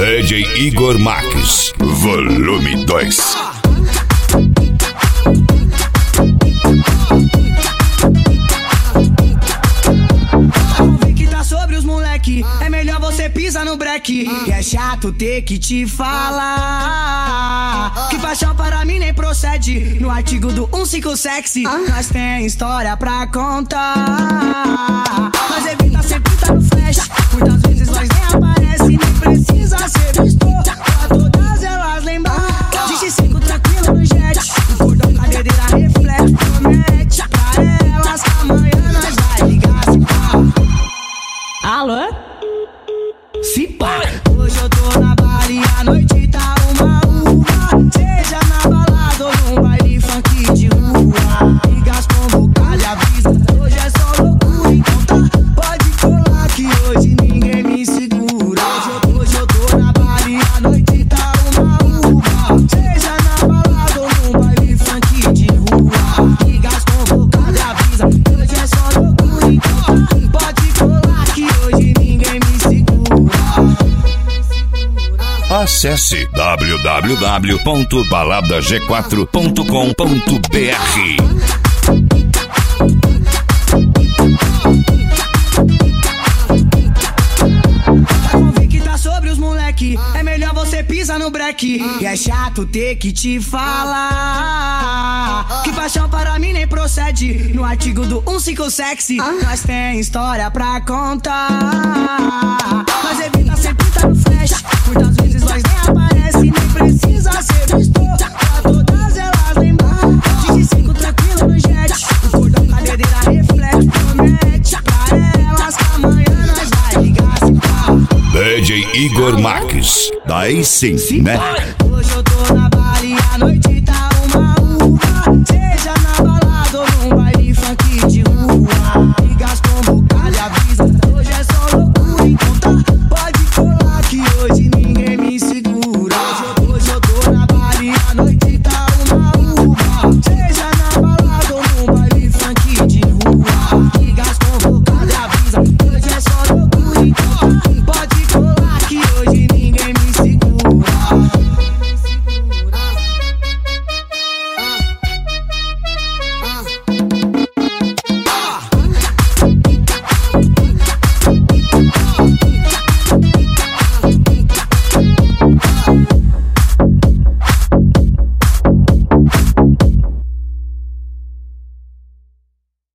DJ Igor Marques, volume 2. Sobre os moleque, é melhor você pisar no breque. E é chato ter que te falar que paixão para mim nem procede. No artigo do 15 sexy, nós tem história pra contar. Mas evita sempre tá no flash, muitas vezes nós nem aparece. Nem precisa ser visto pra todas elas lembrar. Diz 5 tranquilo no jet, o cordão cadeira reflete. Promete pra elas que amanhã nós vai ligar se pá. Alô? Se pá. Hoje eu tô na bar e a noite tá uma. Seja na balada ou num baile funk de rua. Ligas com boca de avisa, hoje é só loucura. Então tá, pode colar que hoje ninguém me segura. Hoje eu tô na bar e a noite tá uma. Seja na balada ou num baile funk de rua. Ligas com boca de avisa, hoje é só loucura. Então tá, pode colar que hoje ninguém me segura. Acesse www.baladag4.com.br. Sobre os moleque, é melhor você pisar no breque. E é chato ter que te falar que paixão para mim nem procede. No artigo do 15 sexy, nós tem história pra contar. Mas evita sempre tá no flash, muitas vezes nós nem aparece. Nem precisa ser visto pra todas elas lembrar. Diz 5 tranquilo no jet, o cordão cadeira reflete. Promete pra elas que amanhã nós vai ligar se pá. DJ Igor Marques, daí sim, né? Hoje eu tô na bar e a noite